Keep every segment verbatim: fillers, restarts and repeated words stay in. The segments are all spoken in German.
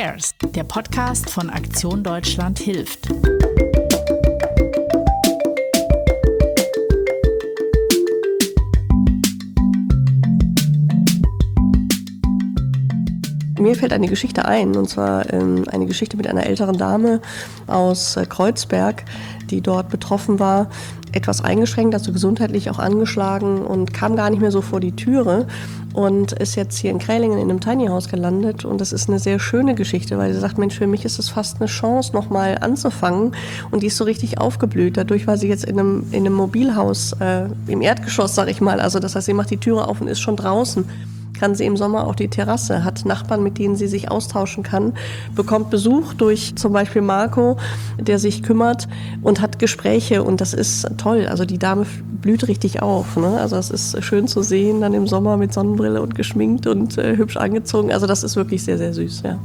Cares, der Podcast von Aktion Deutschland hilft. Mir fällt eine Geschichte ein, und zwar ähm, eine Geschichte mit einer älteren Dame aus äh, Kreuzberg, die dort betroffen war, etwas eingeschränkt, also gesundheitlich auch angeschlagen und kam gar nicht mehr so vor die Türe und ist jetzt hier in Krehlingen in einem Tiny House gelandet. Und das ist eine sehr schöne Geschichte, weil sie sagt, Mensch, für mich ist es fast eine Chance, nochmal anzufangen. Und die ist so richtig aufgeblüht. Dadurch war sie jetzt in einem, in einem Mobilhaus äh, im Erdgeschoss, sag ich mal. Also das heißt, sie macht die Türe auf und ist schon draußen. Kann sie im Sommer auf die Terrasse, hat Nachbarn, mit denen sie sich austauschen kann, bekommt Besuch durch zum Beispiel Marco, der sich kümmert und hat Gespräche, und das ist toll. Also die Dame blüht richtig auf, ne? Also es ist schön zu sehen, dann im Sommer mit Sonnenbrille und geschminkt und äh, hübsch angezogen. Also das ist wirklich sehr, sehr süß, ja.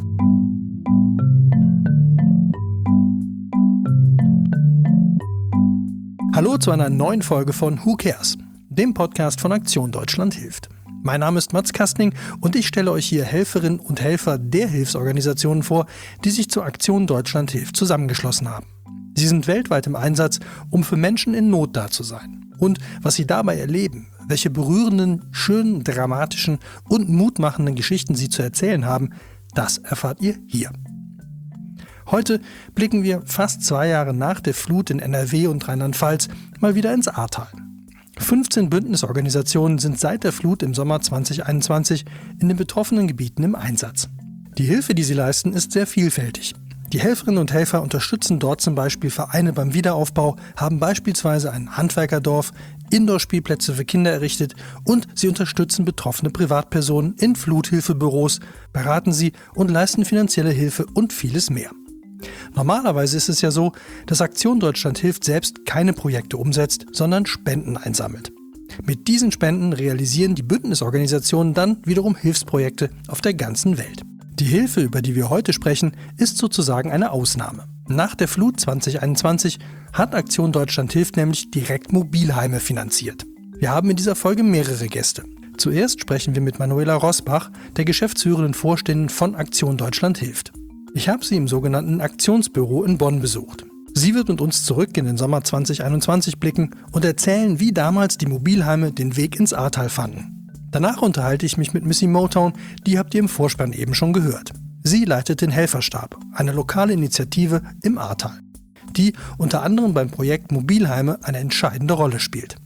Hallo zu einer neuen Folge von Who Cares, dem Podcast von Aktion Deutschland hilft. Mein Name ist Mats Kastning und ich stelle euch hier Helferinnen und Helfer der Hilfsorganisationen vor, die sich zur Aktion Deutschland hilft zusammengeschlossen haben. Sie sind weltweit im Einsatz, um für Menschen in Not da zu sein. Und was sie dabei erleben, welche berührenden, schönen, dramatischen und mutmachenden Geschichten sie zu erzählen haben, das erfahrt ihr hier. Heute blicken wir fast zwei Jahre nach der Flut in N R W und Rheinland-Pfalz mal wieder ins Ahrtal. fünfzehn Bündnisorganisationen sind seit der Flut im Sommer zwanzig einundzwanzig in den betroffenen Gebieten im Einsatz. Die Hilfe, die sie leisten, ist sehr vielfältig. Die Helferinnen und Helfer unterstützen dort zum Beispiel Vereine beim Wiederaufbau, haben beispielsweise ein Handwerkerdorf, Indoor-Spielplätze für Kinder errichtet und sie unterstützen betroffene Privatpersonen in Fluthilfebüros, beraten sie und leisten finanzielle Hilfe und vieles mehr. Normalerweise ist es ja so, dass Aktion Deutschland hilft selbst keine Projekte umsetzt, sondern Spenden einsammelt. Mit diesen Spenden realisieren die Bündnisorganisationen dann wiederum Hilfsprojekte auf der ganzen Welt. Die Hilfe, über die wir heute sprechen, ist sozusagen eine Ausnahme. Nach der Flut zwanzig einundzwanzig hat Aktion Deutschland hilft nämlich direkt Mobilheime finanziert. Wir haben in dieser Folge mehrere Gäste. Zuerst sprechen wir mit Manuela Rosbach, der geschäftsführenden Vorständin von Aktion Deutschland hilft. Ich habe sie im sogenannten Aktionsbüro in Bonn besucht. Sie wird mit uns zurück in den Sommer zwanzig einundzwanzig blicken und erzählen, wie damals die Mobilheime den Weg ins Ahrtal fanden. Danach unterhalte ich mich mit Missy Motown, die habt ihr im Vorspann eben schon gehört. Sie leitet den Helferstab, eine lokale Initiative im Ahrtal, die unter anderem beim Projekt Mobilheime eine entscheidende Rolle spielt.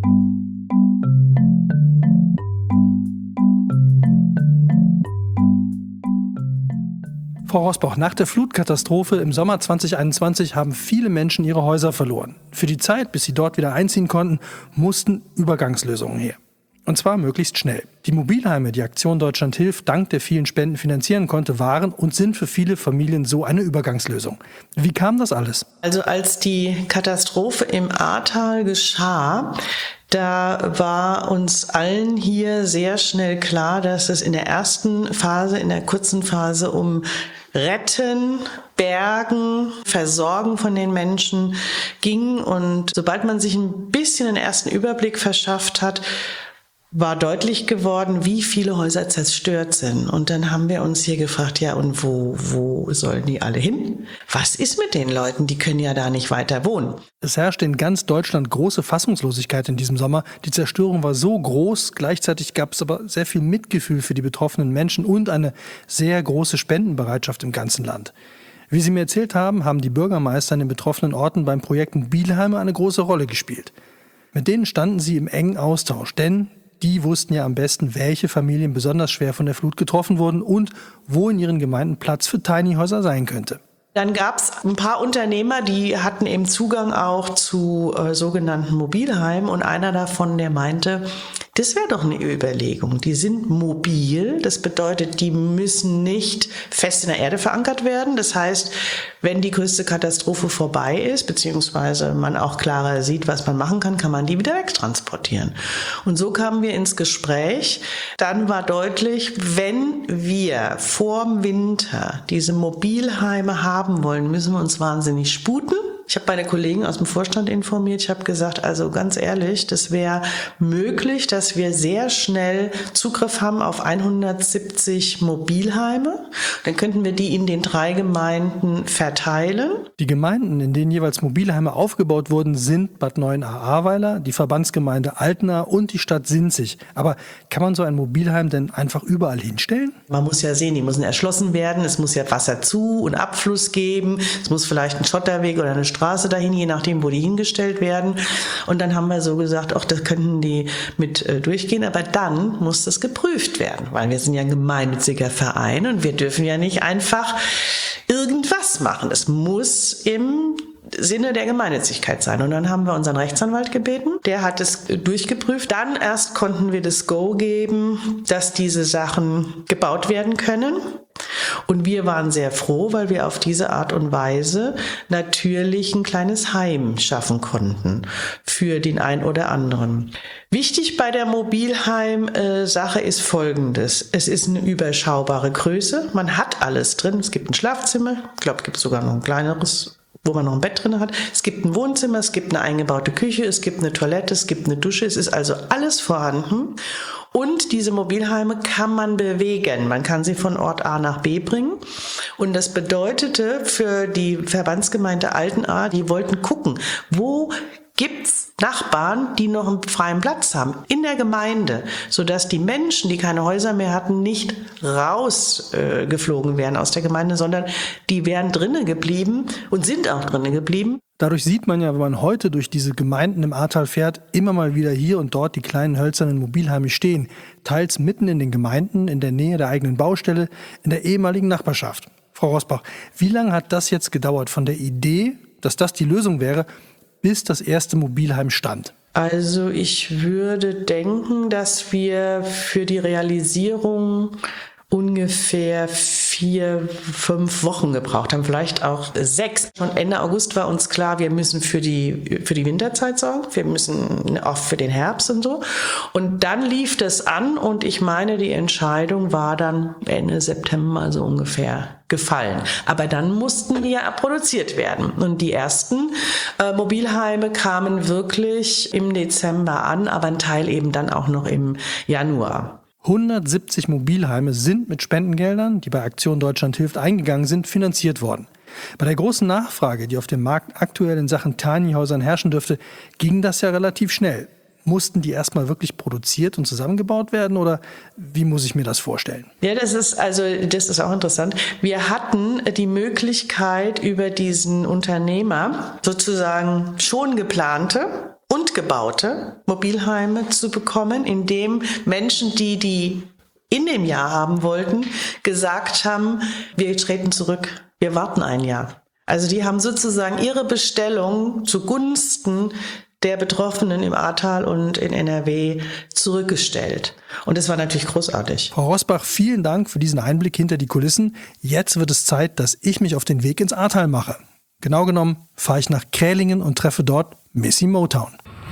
Frau Rosbach, nach der Flutkatastrophe im Sommer zwanzig einundzwanzig haben viele Menschen ihre Häuser verloren. Für die Zeit, bis sie dort wieder einziehen konnten, mussten Übergangslösungen her. Und zwar möglichst schnell. Die Mobilheime, die Aktion Deutschland hilft, dank der vielen Spenden finanzieren konnte, waren und sind für viele Familien so eine Übergangslösung. Wie kam das alles? Also als die Katastrophe im Ahrtal geschah, da war uns allen hier sehr schnell klar, dass es in der ersten Phase, in der kurzen Phase um Retten, Bergen, Versorgen von den Menschen ging. Und sobald man sich ein bisschen den ersten Überblick verschafft hat, war deutlich geworden, wie viele Häuser zerstört sind. Und dann haben wir uns hier gefragt, ja, und wo, wo sollen die alle hin? Was ist mit den Leuten? Die können ja da nicht weiter wohnen. Es herrschte in ganz Deutschland große Fassungslosigkeit in diesem Sommer. Die Zerstörung war so groß, gleichzeitig gab es aber sehr viel Mitgefühl für die betroffenen Menschen und eine sehr große Spendenbereitschaft im ganzen Land. Wie Sie mir erzählt haben, haben die Bürgermeister in den betroffenen Orten beim Projekt Mobilheime eine große Rolle gespielt. Mit denen standen sie im engen Austausch, denn die wussten ja am besten, welche Familien besonders schwer von der Flut getroffen wurden und wo in ihren Gemeinden Platz für Tiny Häuser sein könnte. Dann gab es ein paar Unternehmer, die hatten eben Zugang auch zu äh, sogenannten Mobilheimen, und einer davon, der meinte, das wäre doch eine Überlegung. Die sind mobil, das bedeutet, die müssen nicht fest in der Erde verankert werden. Das heißt, wenn die größte Katastrophe vorbei ist, beziehungsweise man auch klarer sieht, was man machen kann, kann man die wieder wegtransportieren. Und so kamen wir ins Gespräch. Dann war deutlich, wenn wir vorm Winter diese Mobilheime haben wollen, müssen wir uns wahnsinnig sputen. Ich habe meine Kollegen aus dem Vorstand informiert. Ich habe gesagt, also ganz ehrlich, das wäre möglich, dass wir sehr schnell Zugriff haben auf hundertsiebzig Mobilheime. Dann könnten wir die in den drei Gemeinden verteilen. Die Gemeinden, in denen jeweils Mobilheime aufgebaut wurden, sind Bad Neuenahr-Ahrweiler, die Verbandsgemeinde Altena und die Stadt Sinzig. Aber kann man so ein Mobilheim denn einfach überall hinstellen? Man muss ja sehen, die müssen erschlossen werden. Es muss ja Wasser zu und Abfluss geben. Es muss vielleicht ein Schotterweg oder eine Straße dahin, je nachdem, wo die hingestellt werden. Und dann haben wir so gesagt, ach, das könnten die mit äh, durchgehen. Aber dann muss das geprüft werden, weil wir sind ja ein gemeinnütziger Verein und wir dürfen ja nicht einfach irgendwas machen. Es muss im Sinne der Gemeinnützigkeit sein. Und dann haben wir unseren Rechtsanwalt gebeten, der hat es durchgeprüft. Dann erst konnten wir das Go geben, dass diese Sachen gebaut werden können. Und wir waren sehr froh, weil wir auf diese Art und Weise natürlich ein kleines Heim schaffen konnten für den einen oder anderen. Wichtig bei der Mobilheim-Sache ist Folgendes. Es ist eine überschaubare Größe. Man hat alles drin. Es gibt ein Schlafzimmer. Ich glaube, es gibt sogar noch ein kleineres, wo man noch ein Bett drin hat. Es gibt ein Wohnzimmer, es gibt eine eingebaute Küche, es gibt eine Toilette, es gibt eine Dusche. Es ist also alles vorhanden. Und diese Mobilheime kann man bewegen. Man kann sie von Ort A nach B bringen. Und das bedeutete für die Verbandsgemeinde Altenahr, die wollten gucken, wo gibt's Nachbarn, die noch einen freien Platz haben in der Gemeinde, sodass die Menschen, die keine Häuser mehr hatten, nicht rausgeflogen äh, wären aus der Gemeinde, sondern die wären drinnen geblieben und sind auch drinnen geblieben. Dadurch sieht man ja, wenn man heute durch diese Gemeinden im Ahrtal fährt, immer mal wieder hier und dort die kleinen hölzernen Mobilheime stehen. Teils mitten in den Gemeinden, in der Nähe der eigenen Baustelle, in der ehemaligen Nachbarschaft. Frau Rosbach, wie lange hat das jetzt gedauert von der Idee, dass das die Lösung wäre, bis das erste Mobilheim stand? Also ich würde denken, dass wir für die Realisierung ungefähr vier, fünf Wochen gebraucht haben, vielleicht auch sechs. Schon Ende August war uns klar, wir müssen für die, für die Winterzeit sorgen, wir müssen auch für den Herbst und so. Und dann lief das an und ich meine, die Entscheidung war dann Ende September also ungefähr gefallen. Aber dann mussten die ja produziert werden. Und die ersten äh, Mobilheime kamen wirklich im Dezember an, aber ein Teil eben dann auch noch im Januar. hundertsiebzig Mobilheime sind mit Spendengeldern, die bei Aktion Deutschland hilft, eingegangen sind, finanziert worden. Bei der großen Nachfrage, die auf dem Markt aktuell in Sachen Tiny Häusern herrschen dürfte, ging das ja relativ schnell. Mussten die erstmal wirklich produziert und zusammengebaut werden oder wie muss ich mir das vorstellen? Ja, das ist also, das ist auch interessant. Wir hatten die Möglichkeit, über diesen Unternehmer sozusagen schon geplante und gebaute Mobilheime zu bekommen, indem Menschen, die die in dem Jahr haben wollten, gesagt haben, wir treten zurück, wir warten ein Jahr. Also die haben sozusagen ihre Bestellung zugunsten der Betroffenen im Ahrtal und in N R W zurückgestellt. Und das war natürlich großartig. Frau Rosbach, vielen Dank für diesen Einblick hinter die Kulissen. Jetzt wird es Zeit, dass ich mich auf den Weg ins Ahrtal mache. Genau genommen fahre ich nach Krählingen und treffe dort Missy Motown.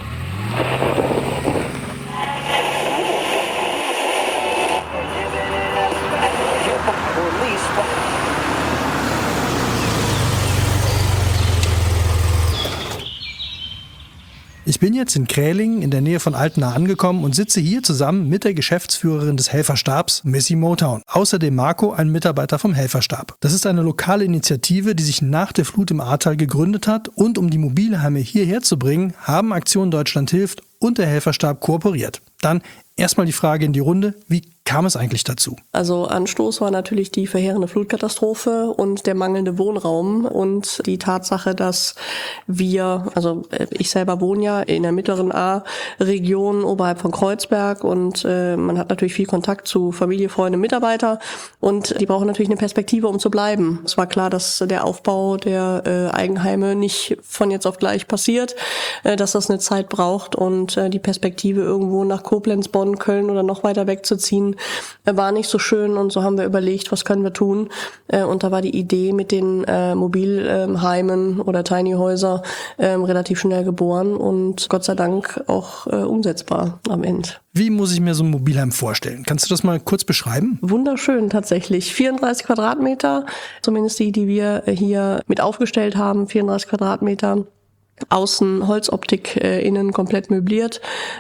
Ich bin jetzt in Krählingen in der Nähe von Altenahr angekommen und sitze hier zusammen mit der Geschäftsführerin des Helferstabs, Missy Motown. Außerdem Marco, ein Mitarbeiter vom Helferstab. Das ist eine lokale Initiative, die sich nach der Flut im Ahrtal gegründet hat und um die Mobilheime hierher zu bringen, haben Aktion Deutschland hilft und der Helferstab kooperiert. Dann erstmal die Frage in die Runde, wie kam es eigentlich dazu? Also Anstoß war natürlich die verheerende Flutkatastrophe und der mangelnde Wohnraum und die Tatsache, dass wir, also ich selber wohne ja in der mittleren A-Region oberhalb von Kreuzberg und äh, man hat natürlich viel Kontakt zu Familie, Freunde, Mitarbeiter und die brauchen natürlich eine Perspektive, um zu bleiben. Es war klar, dass der Aufbau der äh, Eigenheime nicht von jetzt auf gleich passiert, äh, dass das eine Zeit braucht und äh, die Perspektive irgendwo nach Koblenz, Bonn von Köln oder noch weiter wegzuziehen, äh, war nicht so schön. Und so haben wir überlegt, was können wir tun. Äh, und da war die Idee mit den äh, Mobilheimen oder Tiny Häuser äh, relativ schnell geboren und Gott sei Dank auch äh, umsetzbar am Ende. Wie muss ich mir so ein Mobilheim vorstellen? Kannst du das mal kurz beschreiben? Wunderschön tatsächlich. vierunddreißig Quadratmeter, zumindest die, die wir hier mit aufgestellt haben, vierunddreißig Quadratmeter. Außen Holzoptik, äh, innen komplett möbliert,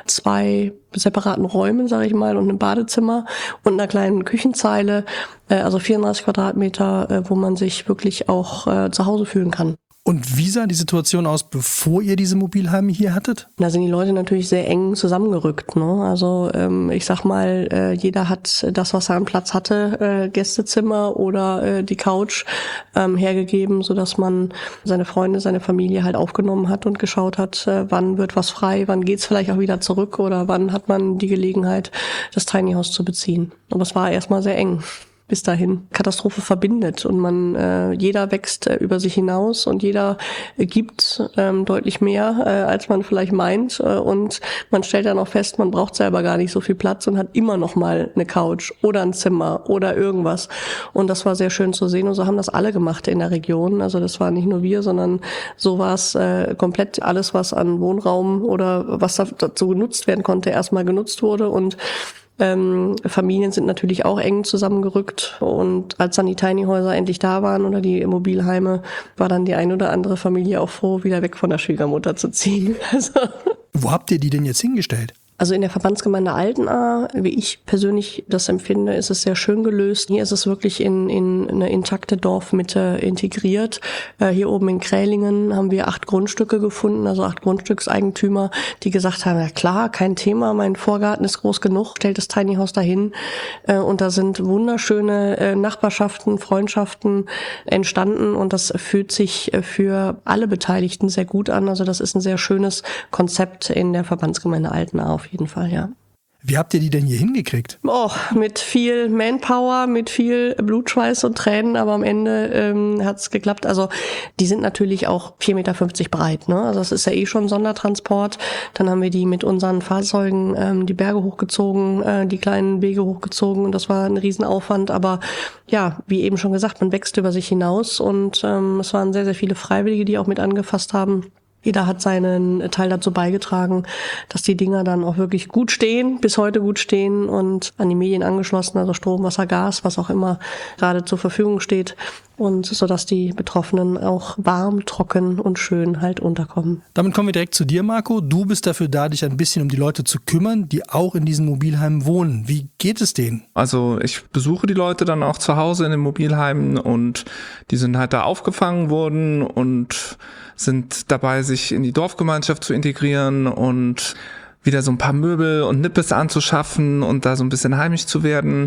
zwei separaten Räumen, sage ich mal, und ein Badezimmer und einer kleinen Küchenzeile, äh, also vierunddreißig Quadratmeter, äh, wo man sich wirklich auch äh, zu Hause fühlen kann. Und wie sah die Situation aus, bevor ihr diese Mobilheime hier hattet? Da sind die Leute natürlich sehr eng zusammengerückt, ne? Also ähm, ich sag mal, äh, jeder hat das, was er am Platz hatte, äh, Gästezimmer oder äh, die Couch ähm, hergegeben, so dass man seine Freunde, seine Familie halt aufgenommen hat und geschaut hat, äh, wann wird was frei, wann geht's vielleicht auch wieder zurück oder wann hat man die Gelegenheit, das Tiny House zu beziehen. Aber es war erstmal sehr eng. Bis dahin. Katastrophe verbindet und man äh, jeder wächst äh, über sich hinaus und jeder äh, gibt ähm, deutlich mehr, äh, als man vielleicht meint äh, und man stellt dann auch fest, man braucht selber gar nicht so viel Platz und hat immer noch mal eine Couch oder ein Zimmer oder irgendwas und das war sehr schön zu sehen und so haben das alle gemacht in der Region, also das war nicht nur wir, sondern so war es äh, komplett alles, was an Wohnraum oder was dazu genutzt werden konnte, erstmal genutzt wurde und Ähm, Familien sind natürlich auch eng zusammengerückt und als dann die Tiny Häuser endlich da waren oder die Mobilheime, war dann die eine oder andere Familie auch froh, wieder weg von der Schwiegermutter zu ziehen. Also. Wo habt ihr die denn jetzt hingestellt? Also in der Verbandsgemeinde Altenahr, wie ich persönlich das empfinde, ist es sehr schön gelöst. Hier ist es wirklich in, in eine intakte Dorfmitte integriert. Äh, hier oben in Krählingen haben wir acht Grundstücke gefunden, also acht Grundstückseigentümer, die gesagt haben, ja klar, kein Thema, mein Vorgarten ist groß genug, stellt das Tiny House dahin. Äh, und da sind wunderschöne äh, Nachbarschaften, Freundschaften entstanden und das fühlt sich für alle Beteiligten sehr gut an. Also das ist ein sehr schönes Konzept in der Verbandsgemeinde Altenahr auf jeden Fall, ja. Wie habt ihr die denn hier hingekriegt? Oh, mit viel Manpower, mit viel Blutschweiß und Tränen, aber am Ende ähm, hat's geklappt. Also die sind natürlich auch vier Meter fünfzig breit, ne? Also das ist ja eh schon Sondertransport. Dann haben wir die mit unseren Fahrzeugen ähm, die Berge hochgezogen, äh, die kleinen Wege hochgezogen und das war ein Riesenaufwand. Aber ja, wie eben schon gesagt, man wächst über sich hinaus und ähm, es waren sehr, sehr viele Freiwillige, die auch mit angefasst haben. Jeder hat seinen Teil dazu beigetragen, dass die Dinger dann auch wirklich gut stehen, bis heute gut stehen und an die Medien angeschlossen, also Strom, Wasser, Gas, was auch immer gerade zur Verfügung steht und so dass die Betroffenen auch warm, trocken und schön halt unterkommen. Damit kommen wir direkt zu dir, Marco. Du bist dafür da, dich ein bisschen um die Leute zu kümmern, die auch in diesen Mobilheimen wohnen. Wie geht es denen? Also ich besuche die Leute dann auch zu Hause in den Mobilheimen und die sind halt da aufgefangen worden und sind dabei, sich in die Dorfgemeinschaft zu integrieren und wieder so ein paar Möbel und Nippes anzuschaffen und da so ein bisschen heimisch zu werden.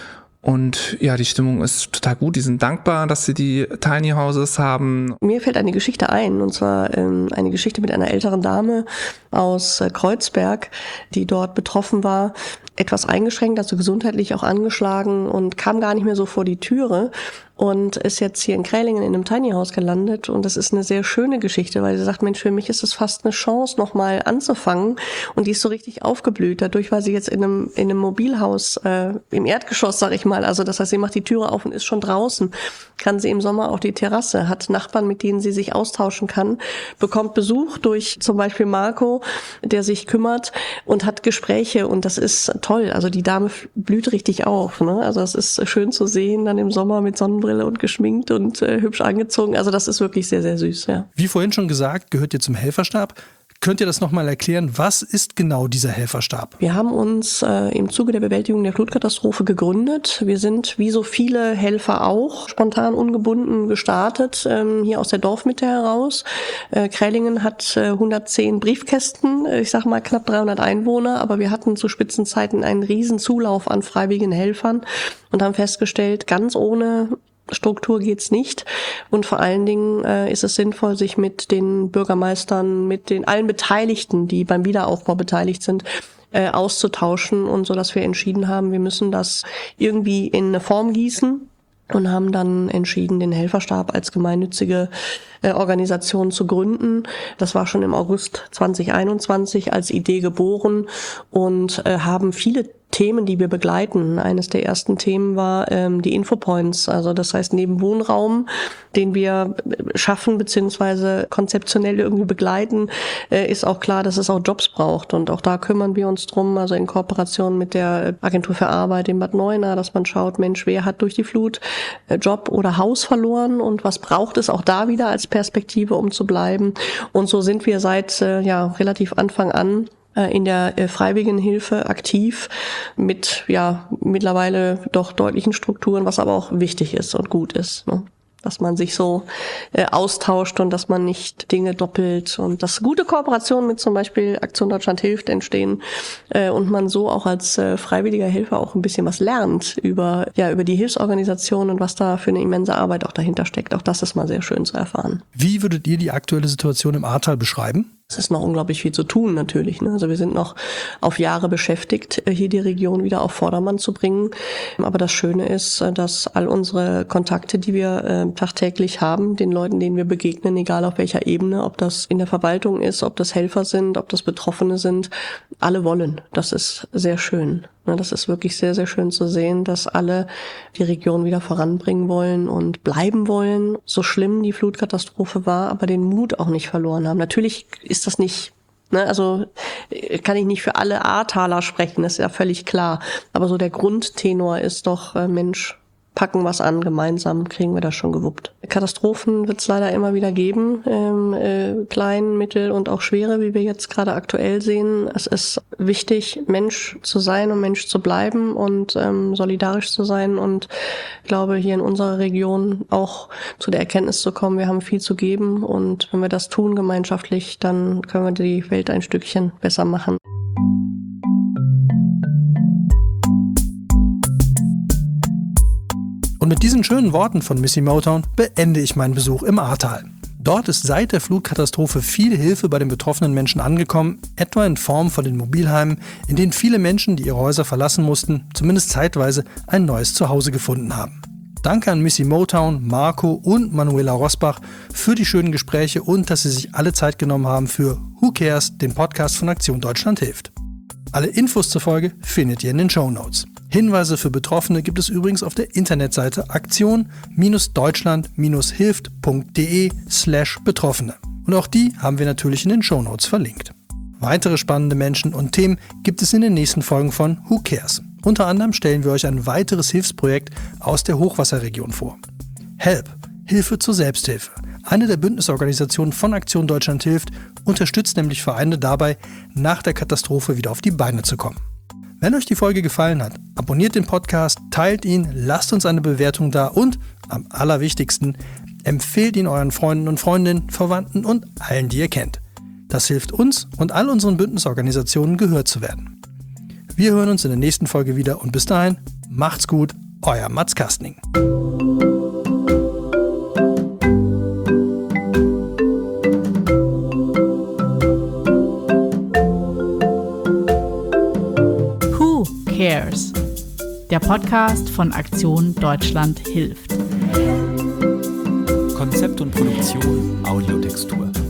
Und ja, die Stimmung ist total gut. Die sind dankbar, dass sie die Tiny Houses haben. Mir fällt eine Geschichte ein, und zwar ähm, eine Geschichte mit einer älteren Dame aus äh, Kreuzberg, die dort betroffen war. Etwas eingeschränkt, also gesundheitlich auch angeschlagen und kam gar nicht mehr so vor die Türe und ist jetzt hier in Krählingen in einem Tiny House gelandet und das ist eine sehr schöne Geschichte, weil sie sagt, Mensch, für mich ist es fast eine Chance, nochmal anzufangen und die ist so richtig aufgeblüht, dadurch, weil sie jetzt in einem in einem Mobilhaus äh, im Erdgeschoss, sag ich mal, also das heißt, sie macht die Türe auf und ist schon draußen, kann sie im Sommer auf die Terrasse, hat Nachbarn, mit denen sie sich austauschen kann, bekommt Besuch durch zum Beispiel Marco, der sich kümmert und hat Gespräche und das ist toll, also die Dame blüht richtig auf, ne? Also es ist schön zu sehen, dann im Sommer mit Sonnenbrille und geschminkt und äh, hübsch angezogen, also das ist wirklich sehr, sehr süß, ja. Wie vorhin schon gesagt, gehört ihr zum Helferstab. Könnt ihr das nochmal erklären? Was ist genau dieser Helferstab? Wir haben uns äh, im Zuge der Bewältigung der Flutkatastrophe gegründet. Wir sind, wie so viele Helfer auch, spontan ungebunden gestartet, ähm, hier aus der Dorfmitte heraus. Äh, Krählingen hat äh, hundertzehn Briefkästen, ich sag mal knapp dreihundert Einwohner, aber wir hatten zu Spitzenzeiten einen riesen Zulauf an freiwilligen Helfern und haben festgestellt, ganz ohne Struktur geht's nicht und vor allen Dingen äh, ist es sinnvoll, sich mit den Bürgermeistern, mit den allen Beteiligten, die beim Wiederaufbau beteiligt sind, äh, auszutauschen und so, dass wir entschieden haben, wir müssen das irgendwie in eine Form gießen und haben dann entschieden, den Helferstab als gemeinnützige äh, Organisation zu gründen. Das war schon im August zwanzig einundzwanzig als Idee geboren und äh, haben viele Themen, die wir begleiten. Eines der ersten Themen war ähm, die Infopoints, also das heißt neben Wohnraum, den wir schaffen bzw. konzeptionell irgendwie begleiten, äh, ist auch klar, dass es auch Jobs braucht und auch da kümmern wir uns drum, also in Kooperation mit der Agentur für Arbeit in Bad Neuenahr, dass man schaut, Mensch, wer hat durch die Flut äh, Job oder Haus verloren und was braucht es auch da wieder als Perspektive, um zu bleiben. Und so sind wir seit äh, ja relativ Anfang an in der äh, Freiwilligenhilfe aktiv mit ja mittlerweile doch deutlichen Strukturen, was aber auch wichtig ist und gut ist, ne? Dass man sich so äh, austauscht und dass man nicht Dinge doppelt und dass gute Kooperationen mit zum Beispiel Aktion Deutschland hilft entstehen äh, und man so auch als äh, freiwilliger Helfer auch ein bisschen was lernt über ja über die Hilfsorganisation und was da für eine immense Arbeit auch dahinter steckt. Auch das ist mal sehr schön zu erfahren. Wie würdet ihr die aktuelle Situation im Ahrtal beschreiben? Es ist noch unglaublich viel zu tun natürlich, ne? Also wir sind noch auf Jahre beschäftigt, hier die Region wieder auf Vordermann zu bringen. Aber das Schöne ist, dass all unsere Kontakte, die wir äh, tagtäglich haben, den Leuten, denen wir begegnen, egal auf welcher Ebene, ob das in der Verwaltung ist, ob das Helfer sind, ob das Betroffene sind, alle wollen. Das ist sehr schön. Das ist wirklich sehr, sehr schön zu sehen, dass alle die Region wieder voranbringen wollen und bleiben wollen. So schlimm die Flutkatastrophe war, aber den Mut auch nicht verloren haben. Natürlich ist das nicht, ne, also kann ich nicht für alle Ahrtaler sprechen, das ist ja völlig klar. Aber so der Grundtenor ist doch, äh, Mensch, packen was an, gemeinsam kriegen wir das schon gewuppt. Katastrophen wird es leider immer wieder geben, ähm, äh, klein, mittel und auch schwere, wie wir jetzt gerade aktuell sehen. Es ist wichtig, Mensch zu sein und Mensch zu bleiben und ähm, solidarisch zu sein und ich glaube, hier in unserer Region auch zu der Erkenntnis zu kommen, wir haben viel zu geben und wenn wir das tun gemeinschaftlich, dann können wir die Welt ein Stückchen besser machen. Und mit diesen schönen Worten von Missy Motown beende ich meinen Besuch im Ahrtal. Dort ist seit der Flutkatastrophe viel Hilfe bei den betroffenen Menschen angekommen, etwa in Form von den Mobilheimen, in denen viele Menschen, die ihre Häuser verlassen mussten, zumindest zeitweise ein neues Zuhause gefunden haben. Danke an Missy Motown, Marco und Manuela Rosbach für die schönen Gespräche und dass sie sich alle Zeit genommen haben für Who Cares, den Podcast von Aktion Deutschland hilft. Alle Infos zur Folge findet ihr in den Shownotes. Hinweise für Betroffene gibt es übrigens auf der Internetseite aktion-deutschland-hilft.de slash Betroffene. Und auch die haben wir natürlich in den Shownotes verlinkt. Weitere spannende Menschen und Themen gibt es in den nächsten Folgen von Who Cares. Unter anderem stellen wir euch ein weiteres Hilfsprojekt aus der Hochwasserregion vor. Help, Hilfe zur Selbsthilfe. Eine der Bündnisorganisationen von Aktion Deutschland hilft, unterstützt nämlich Vereine dabei, nach der Katastrophe wieder auf die Beine zu kommen. Wenn euch die Folge gefallen hat, abonniert den Podcast, teilt ihn, lasst uns eine Bewertung da und, am allerwichtigsten, empfehlt ihn euren Freunden und Freundinnen, Verwandten und allen, die ihr kennt. Das hilft uns und all unseren Bündnisorganisationen gehört zu werden. Wir hören uns in der nächsten Folge wieder und bis dahin, macht's gut, euer Mats Kastning. Cares, der Podcast von Aktion Deutschland hilft. Konzept und Produktion Audiotextur.